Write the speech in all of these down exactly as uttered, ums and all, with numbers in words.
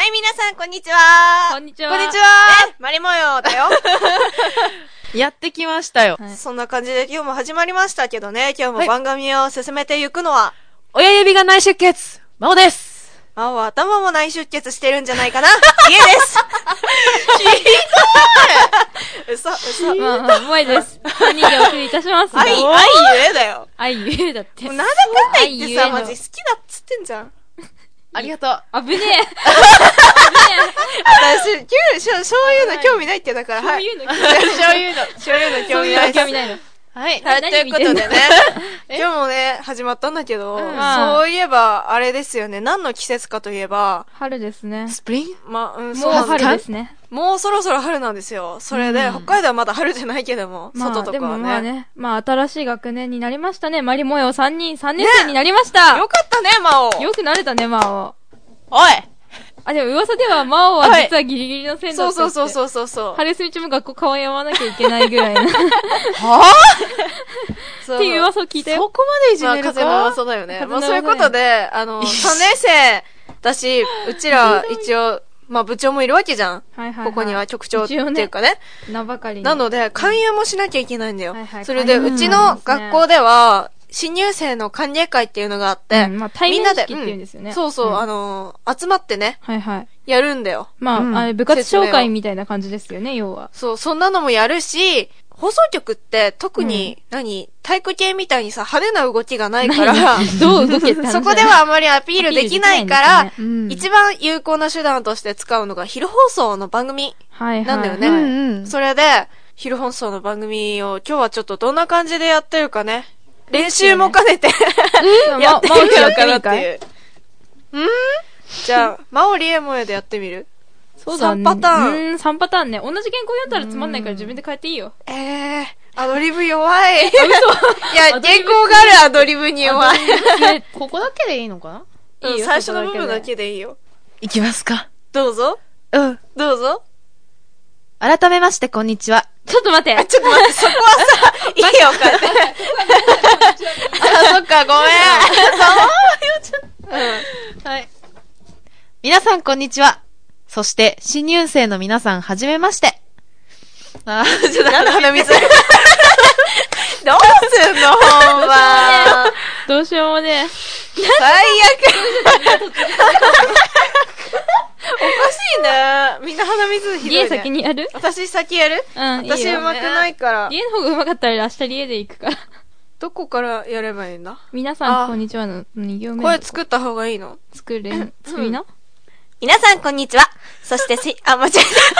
い、皆さん、こんにちは。 こんにちは。 こんにちは。ね、マリ模様だよ。 やってきましたよ、 はい。そんな感じで今日も始まりましたけどね、今日も番組を進めていくのは、はい、 親指が内出血、真央です。 真央は頭も内出血してるんじゃないかな。家です。ひどい。嘘、嘘。 まあ、まあ、萌えです。さんにんでお送りいたします。 愛、愛ゆえだよ。 愛ゆえだって。 もうなんだかんだ言ってさ、マジ好きだっつってんじゃん。 ありがとう。 あぶねえ。 私、そういうの興味ないってだから、 はい。そういうの興味ない。そういうの、そういうの興味ない。 興味ないの。 はい。はい、ということでね、今日もね、始まったんだけど、うん、そういえば、あれですよね、何の季節かといえば、 春ですね。 スプリンま、うん、 そうなんです。もう春ですね。 もうそろそろ春なんですよ。それで、うん、北海道はまだ春じゃないけども、 まあ、 外とかはね。 でもまあね、まあ新しい学年になりましたね。マリ模様さんにん、さんねん生になりました。 ね、よかったね、マオ。 よくなれたね、マオ。 おいあ、でも噂では、マオは実はギリギリの線だったって。 そうそうそうそうそう。 春休み中も学校顔やわなきゃいけないぐらいの。はぁっていう噂を聞いたよ。 そこまでいじめるか、 まあ、風の噂だよね。まあそういうことで、あの、さんねん生だし、うちら一応、まあ部長もいるわけじゃん。はいはいはい。ここには局長っていうかね。 名ばかりに。 なので、勧誘もしなきゃいけないんだよ。はいはい。それで、うちの学校では、新入生の歓迎会っていうのがあって、 うん、まあ、対面式っていうんですよね。 うん、そうそう、うん、あのー、集まってね。 はいはい。 やるんだよ。 まあ、うん、あれ、部活紹介みたいな感じですよね、要は。 そう、そんなのもやるし、放送局って特に、うん、何、体育系みたいにさ、派手な動きがないから、 どう動けたそこではあまりアピールできないから、ねうん、一番有効な手段として使うのが昼放送の番組なんだよね。はいはいうんうん、それで、昼放送の番組を今日はちょっとどんな感じでやってるかね。練習も兼ねてやってみようかなっていう。うんじゃあ、マオリエモエでやってみる？ そうだね。 さんパターン。 うん、さんパターンね。同じ原稿読んだらつまんないから自分で変えていいよ。 ええー、アドリブ弱い。いや、原稿があるアドリブに弱い。 ここだけでいいのかな？ いいよ。最初の部分だけでいいよ。 いきますか。 どうぞ。 うん。 どうぞ。 改めまして、こんにちは。 ちょっと待って。 ちょっと待って、そこはさ、いいよ、帰って。あ、そっか、ごめん。 そうよ、うん。はい。皆さん、こんにちは。そして、新入生の皆さん、はじめまして。 あー、ちょっとなんで鼻水。どうすんの、ほんま。 どうしようもね。 最悪。おかしいね。みんな鼻水ひどいね。 リエ先にやる？ 私先やる？ うん、 私上手くないから。 リエの方が上手かったら明日リエで行くから。 どこからやればいいんだ？ 皆さん、こんにちはのに行目。 声作った方がいいの？ 作れん、作りな、うん、 皆さん、こんにちは。そしてし、あ、間違え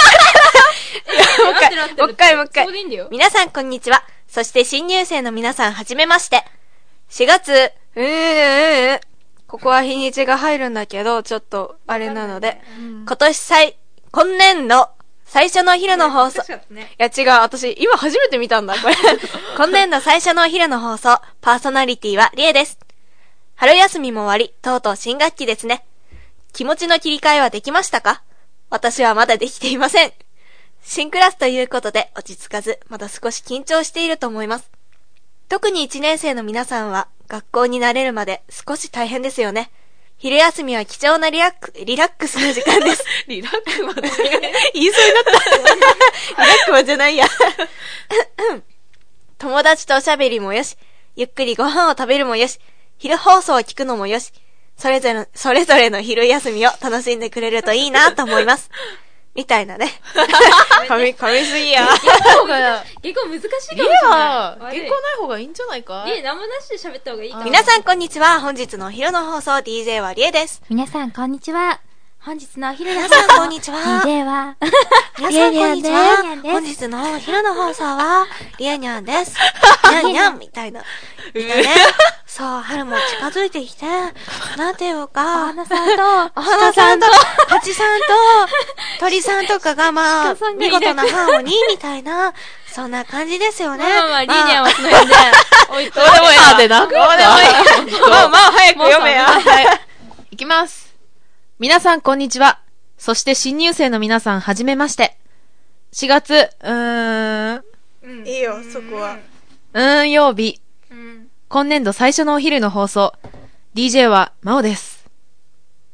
た。もう一回、もう一回、もう一回。皆さん、こんにちは。そして新入生の皆さん、はじめまして。しがつ、うーえー、ここは日にちが入るんだけど、ちょっと、あれなので、うん、今年最、今年度、最初のお昼の放送。ね、いや違う、私、今初めて見たんだ、これ。今年度最初のお昼の放送、パーソナリティはリエです。春休みも終わり、とうとう新学期ですね。気持ちの切り替えはできましたか？私はまだできていません。新クラスということで落ち着かず、まだ少し緊張していると思います。特にいちねん生の皆さんは、学校に慣れるまで少し大変ですよね。昼休みは貴重なリラック、リラックスの時間です。リラックマじゃない。言いそうになった。リラックマじゃないや。友達とおしゃべりもよし、ゆっくりご飯を食べるもよし、昼放送を聞くのもよし、それぞれの、それぞれの昼休みを楽しんでくれるといいなと思います。みたいなね。噛み、噛みすぎや。 結構が、結構難しいかもしれない。 リエは、原稿ない方がいいんじゃないか？ リエ、何もなしで喋った方がいいかも。 皆さんこんにちは。本日のお昼の放送、ディージェー はリエです。 皆さんこんにちは。本日のお昼の放送、皆さんこんにちは。 ディージェー は、 皆さんこんにちは。本日のお昼の放送は、リエニャンです。ニャンニャンみたいな。みんなね。そう、春も近づいてきて、なんていうか、 お花さんと、 お花さんと、蜂さんと、鳥さんとかがまあ、見事なハーモニーみたいな、そんな感じですよね。 まあまあ、リーニャンはその辺で、 おいと、どうでもいいな。でなくなった。どうでもいい。まあまあ、早く読めや。 はい。いきます。皆さん、こんにちは。そして新入生の皆さん、はじめまして。しがつ、うーん。 うん、いいよ、そこは。 うーん、曜日。今年度最初のお昼の放送、ディージェー は、マオです。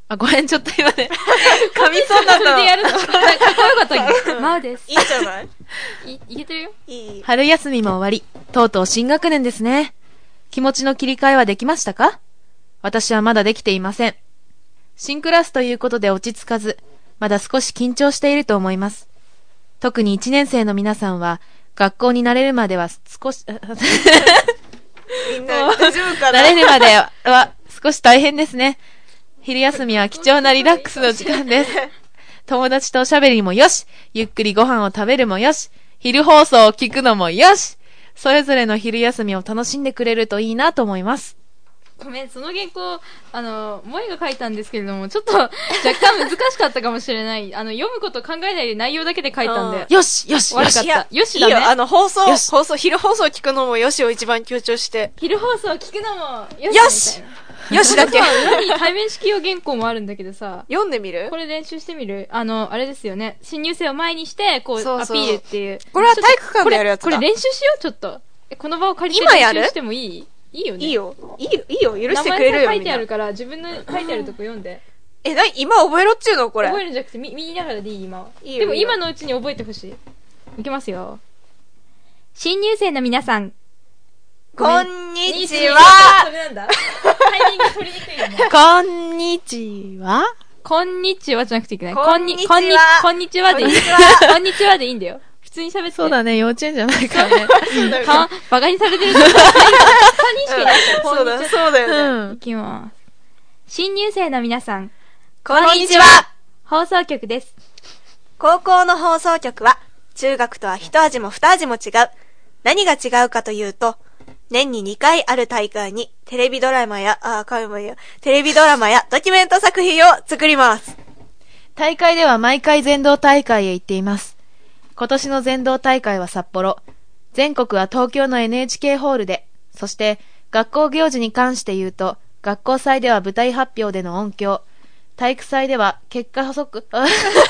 あ、ごめん、ちょっと今ね。 噛みそうだったの。 それでやるのかっこよかったっけマウです。 いいんじゃないい、いけてるよ。 いい。 春休みも終わり、とうとう新学年ですね。気持ちの切り替えはできましたか？私はまだできていません。新クラスということで落ち着かず、まだ少し緊張していると思います。特にいちねん生の皆さんは、学校に慣れるまでは少し、 みんな大丈夫かな？ 慣れるまでは少し大変ですね。昼休みは貴重なリラックスの時間です。友達とおしゃべりもよし、ゆっくりご飯を食べるもよし、昼放送を聞くのもよし、それぞれの昼休みを楽しんでくれるといいなと思います。 ごめん、その原稿、あの、萌えが書いたんですけれども、ちょっと若干難しかったかもしれない。あの、読むこと考えないで内容だけで書いたんで。 よしよしよし悪かった。よしだね。 いいよ、あの、放送、 よし放送、昼放送聞くのもよしを一番強調して。 昼放送聞くのも、よしよしよしだけ。 裏に対面式用原稿もあるんだけどさ、 読んでみる？ これ練習してみる？あの、あれですよね。新入生を前にして、こう、 そうそうアピールっていう。 これは体育館でやるやつだ。 これ、これ練習しよう、ちょっと。え、この場を借りて今やる練習してもいい？いいよね。 いいよ。いいよ、いいよ、許してくれるよ。 名前さ書いてあみんなるから、自分の書いてあるとこ読んで。 え、なに今覚えろっちゅうのこれ。 覚えるんじゃなくて、見、見ながらでいい、今は。 いいよでもいいよ今のうちに覚えてほしい。いきますよ。新入生の皆さん。 こんにちそは。 れなんだ。タイミング取りにくいよね。 こんにちは。 こんにちはじゃなくていけない。 こんにちはこんに、こんにちはでいい。 こんにちはこんにちはでいいんだよ。普通に喋って。 そうだね、幼稚園じゃないからね。 はバカにされてる。さんにんしかいないから。 そうだ、そうだよね。 うんい。きます。新入生の皆さん。 こんにちは。 放送局です。 高校の放送局は、中学とは一味も二味も違う。何が違うかというと、年ににかいある大会にテレビドラマや、あ、かめもいいよ。テレビドラマやドキュメント作品を作ります。 大会では毎回全道大会へ行っています。今年の全道大会は札幌。全国は東京の エヌエイチケー ホールで、そして学校行事に関して言うと、学校祭では舞台発表での音響、体育祭では結果補足、 やべ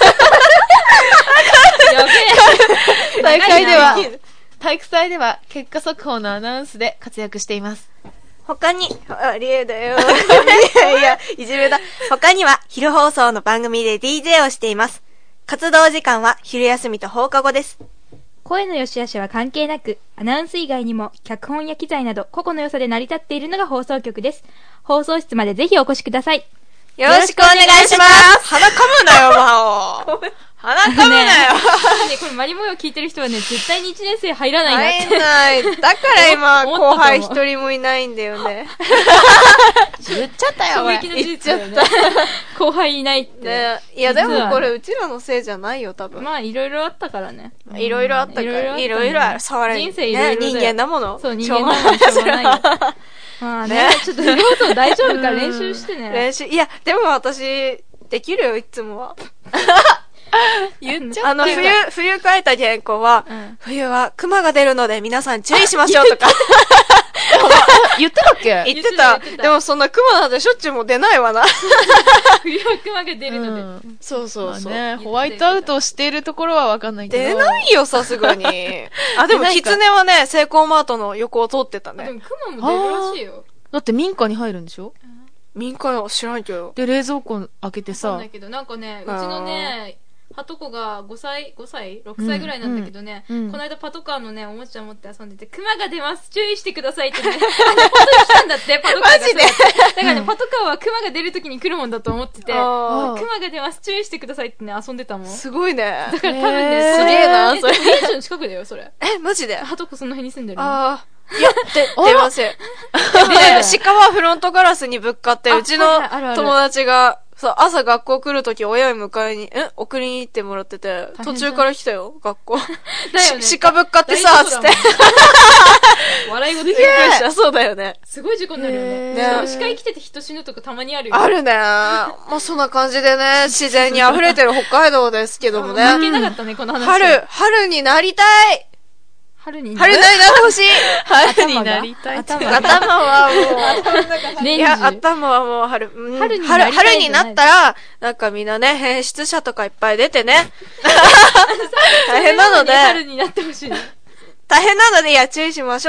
え。 大会では長いな、 体育祭では結果速報のアナウンスで活躍しています。 他に、あ、リエだよ。いやいや、いじめだ。他には、昼放送の番組で ディージェー をしています。活動時間は昼休みと放課後です。 声の良し悪しは関係なく、アナウンス以外にも、脚本や機材など、個々の良さで成り立っているのが放送局です。放送室までぜひお越しください。 よろしくお願いします。鼻噛むなよ、魔王。鼻噛むなよ。 ねこれマリモヨ聞いてる人はね、絶対にいちねん生入らないなって。 入んない。だから今、 思ったと思う後輩一人もいないんだよね。 言っちゃったよ、 衝撃の事実だよね。後輩いないって。 ねいや、で実はもこれうちらのせいじゃないよ、多分。 まあ、いろいろあったからね。 いろいろあったから。 いろいろあったねいろいろある。触れ人生いろいろだよね、人間だもの。 そう、人間だもんしょうがないよ。まあねね、 ちょっと昼放送大丈夫か練習してね。 練習。いや、でも私、できるよ、いつもは。 言っちあの、冬、冬書いた原稿は、 うん冬は熊が出るので皆さん注意しましょうとか言ってたっけ言ってた。 言ってたでもそんな熊なんてしょっちゅうも出ないわな。 冬は熊が出るので。 うんそうそうそう。 まあね、ホワイトアウトをしているところはわかんないけど。 出ないよ、さすがに。あ、でも、 出ないか狐はね、セイコーマートの横を通ってたね。 でも熊も出るらしいよ。 だって民家に入るんでしょ？ 民家の知らんけど。 で、冷蔵庫開けてさわかんない、けど、なんかね、うちのね、ハトコがごさい、ごさい ?ろく 歳ぐらいなんだけどね、 うんうんこの間パトカーのね、おもちゃ持って遊んでて、熊が出ます注意してくださいってね、あの、ことにしたんだって、パトカーが。 マジでだからね、パトカーは熊が出るときに来るもんだと思ってて、 あー熊が出ます注意してくださいってね、遊んでたもん。だすごいね。 から多分ね、 へーすげえなそれえでも家の近くだよ、それ。 え、マジであハトコその辺に住んでるの。 あー。いや、で、出ません。で、鹿はフロントガラスにぶっかって、 あうちのはいはいあるある友達が、そう、朝学校来るとき親に迎えに、え送りに行ってもらってて、 変じゃん途中から来たよ、学校。 だよねし鹿ぶっかってさ、つって。 笑い声でびっくりした、そうだよね。 すごい事故になるよね。 へーしかも鹿生きてて人死ぬとかたまにあるよ。 あるね。まあ、そんな感じでね、自然に溢れてる北海道ですけどもね。 関係なかったね、この話。 春、春になりたい春に。 春になりなってほしい春になりたいって。 頭が頭はもう、 年いや、 中。 頭はもう春、うん春になりたい春、春になったら、なんかみんなね、変質者とかいっぱい出てね。大変なので、 春になってほしいね。 大変なので、いや、注意しましょうって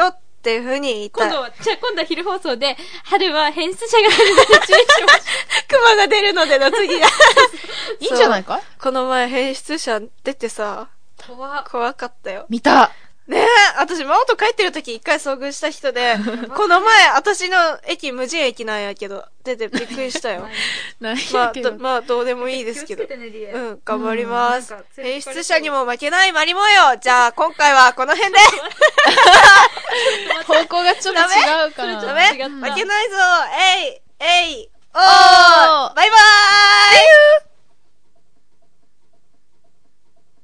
っていう風に言いたい。 今度は、じゃあ今度は昼放送で、春は変質者が出るので注意しましょ熊が出るのでの次が。 いいんじゃないか？ この前変質者出てさ、 う。怖怖かったよ。 見た。 ねえ、私、マオと帰ってる時一回遭遇した人で、この前、私の駅、無人駅なんやけど、出てびっくりしたよ。 何まあ、 やけどど、まあ、どうでもいいですけど。 気をつけてねリエうん、頑張りますうんなんか。 変質者にも負けないマリモよ。じゃあ、今回はこの辺で。 方向がちょっと違うかな。 ダメ違った負けないぞ。えい、えい、おー、バイバイ。